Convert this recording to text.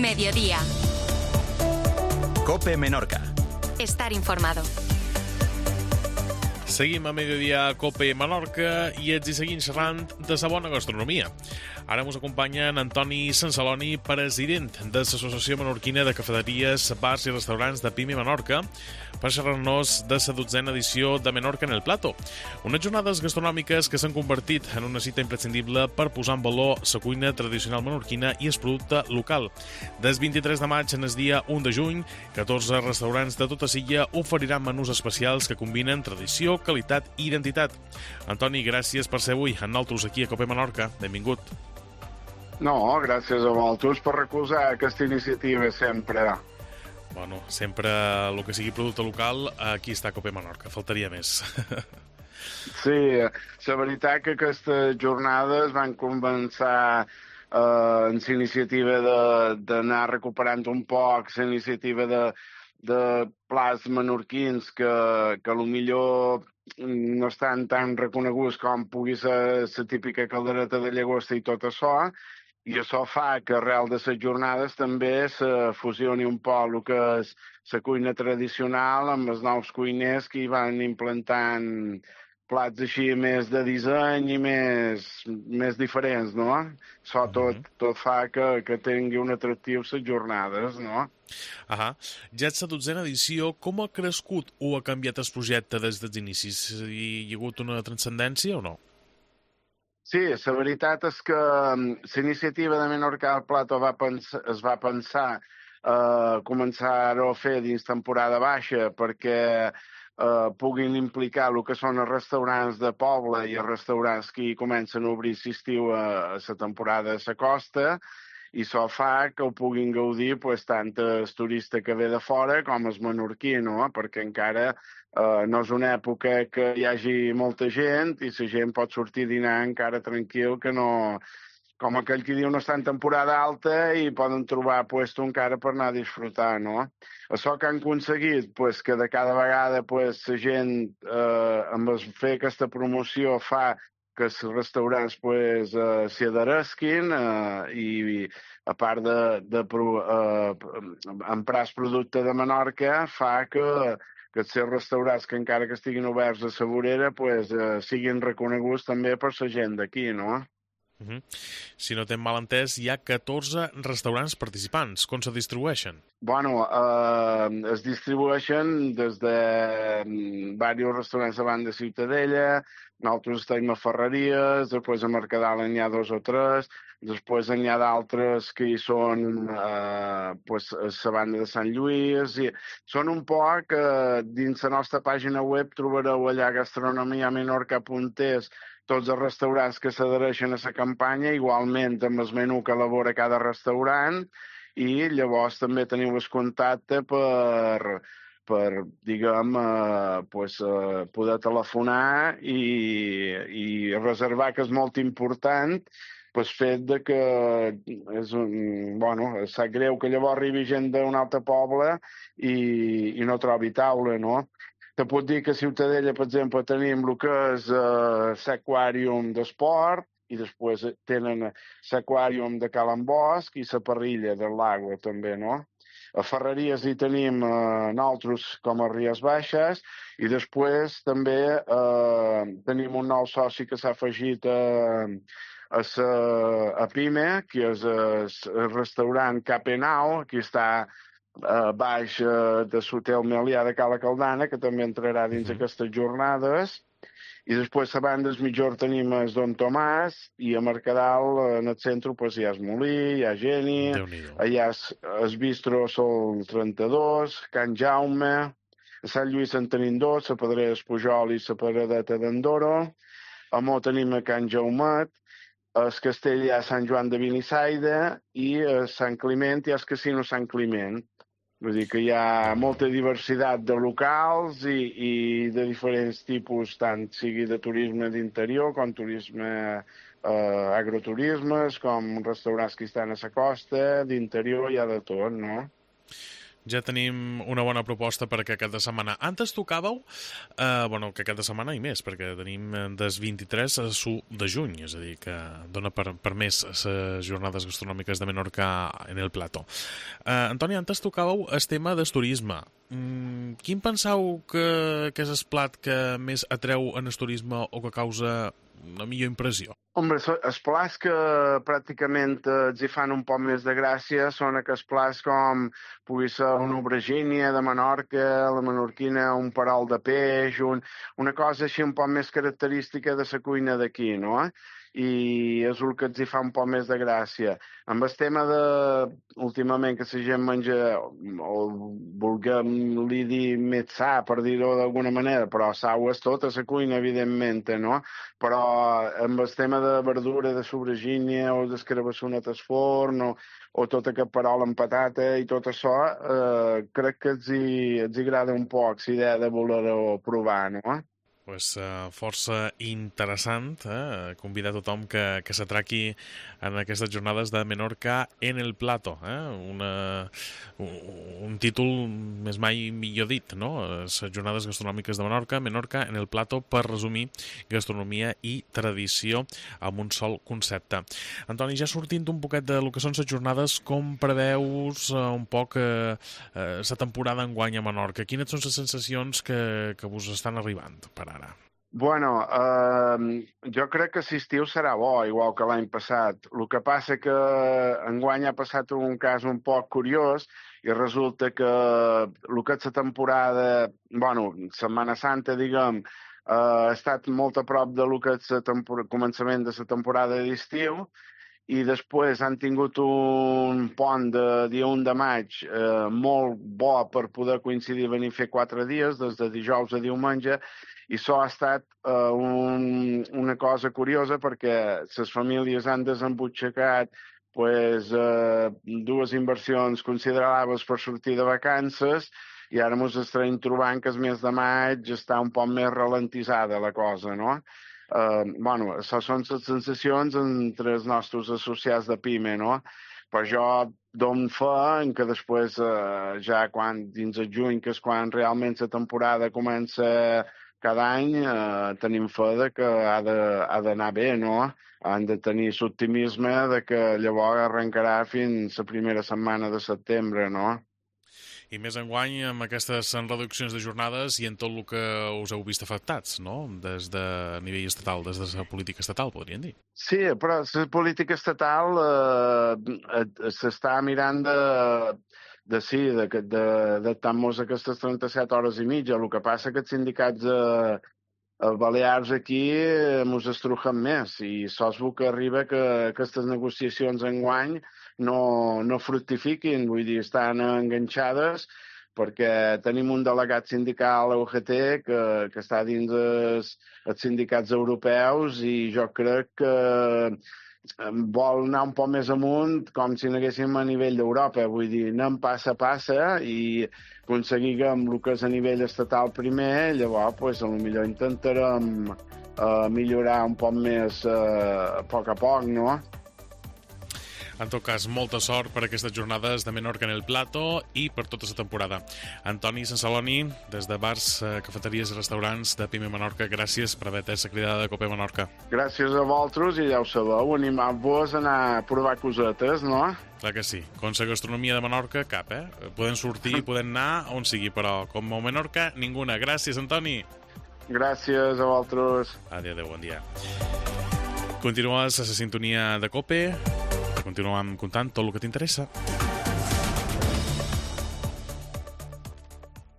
Mediodía. COPE Menorca. Estar informado. Seguim a Mediodía a COPE Menorca i ens hi seguim xerrant de la bona gastronomia. Ara ens acompanya en Antoni Sansaloni, president de l'Associació Menorquina de Cafeteries, Bars i Restaurants de PIME Menorca, per xerrar-nos de la 12a edició de Menorca en el Plato. Unes jornades gastronòmiques que s'han convertit en una cita imprescindible per posar en valor la cuina tradicional menorquina i el producte local. Des 23 de maig en el dia 1 de juny, 14 restaurants de tota l'illa oferiran menús especials que combinen tradició, qualitat i identitat. Antoni, gràcies per ser avui amb nosaltres aquí a COPE Menorca. Benvingut. No, gràcies a vosaltres per recolzar aquesta iniciativa sempre. Bueno, sempre el que sigui producte local, aquí està COPE Menorca, faltaria més. Sí, la veritat que aquestes jornades van començar en la iniciativa d'anar recuperant un poc la iniciativa de plats menorquins que potser no estan tan reconeguts com pugui ser la típica caldereta de llagosta i tot això, i això fa que arrel de les jornades també se fusioni un poc el que és la cuina tradicional amb els nous cuiners que hi van implantant plats així més de disseny i més diferents, no? Això tot fa que tingui un atractiu les jornades, no? Ja és la 12a edició. Com ha crescut o ha canviat el projecte des dels inicis? Hi ha hagut una transcendència o no? Sí, la veritat és que la iniciativa de Menorca al Plato es va pensar començar-ho a fer dins temporada baixa perquè puguin implicar el que són els restaurants de poble i els restaurants que comencen a obrir l'estiu a la temporada de la costa, i això fa que ho puguin gaudir tant el turista que ve de fora com el menorquí, no? Perquè encara no és una època que hi hagi molta gent i la gent pot sortir a dinar encara tranquil, que no, com aquell que diu, no està en temporada alta i poden trobar puesto encara per anar a disfrutar, no? Això que han aconseguit, que de cada vegada la gent amb fer aquesta promoció fa que els restaurants s'hi adheresquin i a part d'emprar el producte de Menorca fa que els restaurants que encara que estiguin oberts a la vorera siguin reconeguts també per la gent d'aquí, no? Si no t'hem mal entès, hi ha 14 restaurants participants. Com se distribueixen? Bueno, es distribueixen des de diversos restaurants davant de Ciutadella, nosaltres estem a Ferreries, després a Mercadal n'hi ha 2 o 3, després n'hi ha d'altres que hi són a la banda de Sant Lluís. Són un poc, dins la nostra pàgina web trobareu allà gastronomiamenorca.es tots els restaurants que s'adhereixen a la campanya, igualment amb el menú que elabora cada restaurant, i llavors també teniu el contacte per diguem, poder telefonar i reservar, que és molt important, pel fet de que sap greu que llavors arribi gent d'un altre poble i no trobi taula, no? Te puc dir que a Ciutadella, per exemple, tenim el que és l'aquàrium d'esport i després tenen l'aquàrium de Can Bosch i la parrilla del lago també, no? A Ferreries hi tenim nosaltres com a Ries Baixes i després també tenim un nou soci que s'ha afegit a PIME, que és el restaurant Capenau, que està baix de l'hotel Melià de Cala Caldana, que també entrarà dins aquestes jornades. I després a banda mitjor tenim el Don Tomàs i a Mercadal, en el centre, hi ha el Molí, hi ha Geni, allà el Bistro Sol 32, Can Jaume, a Sant Lluís en tenim 2, la Pedrera Espujol i la Paradeta d'Andoro, a Mo tenim a Can Jaumet, a Castell hi ha Sant Joan de Benissaida i a Sant Climent hi ha el Casino Sant Climent. Vull dir que hi ha molta diversitat de locals i de diferents tipus, tant sigui de turisme d'interior com turisme agroturismes, com restaurants que estan a la costa, d'interior, hi ha de tot, no? Ja tenim una bona proposta per aquest cap de setmana. Antes tocàveu, que aquest de setmana i més, perquè tenim des 23 a 1 de juny, és a dir, que dona per més les jornades gastronòmiques de Menorca en el plató. Antoni, antes tocàveu el tema del turisme. Quin penseu que és el plat que més atreu en el turisme o que causa una millor impressió? Hombre, els plats que pràcticament els hi fan un poc més de gràcia són aquests plats com pugui ser una aubergínia de Menorca, la menorquina, un perol de peix, una cosa així un poc més característica de la cuina d'aquí, no? I és el que els hi fa un poc més de gràcia. Amb el tema últimament, que la gent menja, o vulguem-li dir més sa, per dir-ho d'alguna manera, però sau és tota la cuina, evidentment, no? Però amb el tema de verdura, de sobragínia, o d'escarabassonet al forn, o tot aquest perol amb patata i tot això, crec que els hi agrada un poc la idea de voler-ho provar, no? Pues, força interessant, convidar tothom que s'atraqui en aquestes jornades de Menorca en el plato, un títol més mai millor dit, no? Les jornades gastronòmiques de Menorca en el plato, per resumir gastronomia i tradició amb un sol concepte. Antoni, ja sortint un poquet de lo que són les jornades, com preveus un poc la temporada enguany a Menorca? Quines són les sensacions que vos estan arribant per ara? Bueno, jo crec que l'estiu serà bo, igual que l'any passat. El que passa que enguany ha passat un cas un poc curiós i resulta que el que és la temporada, Setmana Santa, diguem, ha estat molt a prop de lo que és el començament de la temporada d'estiu, i després han tingut un pont de dia 1 de maig molt bo per poder coincidir i venir a fer 4 dies, des de dijous a diumenge, i això ha estat una cosa curiosa perquè les famílies han desembutxacat dues inversions considerables per sortir de vacances i ara ens estarem trobant que el mes de maig està un poc més ralentitzada la cosa, no? Això són les sensacions entre els nostres associats de PIME, no? Però jo dono fe en que després, ja dins el juny, que és quan realment la temporada comença cada any, tenim fe de que ha d'anar bé, no? Han de tenir l'optimisme de que llavors arrencarà fins la primera setmana de setembre, no? I més enguany amb aquestes reduccions de jornades i en tot el que us heu vist afectats, no? Des de nivell estatal, des de la política estatal, podríem dir. Sí, però la política estatal s'està mirant d'adaptar-nos a aquestes 37 hores i mitja. El que passa que els sindicats balears aquí ens estrujen més i sols que arriba que aquestes negociacions enguany no fructifiquin, vull dir, estan enganxades perquè tenim un delegat sindical a UGT que està dins els sindicats europeus i jo crec que vol anar un poc més amunt com si anéssim a nivell d'Europa, vull dir, anem passa a passa i aconseguim el que és a nivell estatal primer, llavors potser intentarem millorar un poc més a poc, no? En tot cas, molta sort per aquestes jornades de Menorca en el plato i per tota la temporada. Antoni Sansaloni, des de bars, cafeteries i restaurants de PIME Menorca, gràcies per haver atès la cridada de Cope Menorca. Gràcies a vosaltres i ja ho sabeu, animar-vos a anar a provar cosetes, no? Clar que sí. Com la gastronomia de Menorca, cap, Podem sortir i podem anar on sigui, però com a Menorca, ninguna. Gràcies, Antoni. Gràcies a vosaltres. Adéu, bon dia. Continues a la sintonia de Cope. Continuem contant tot el que t'interessa.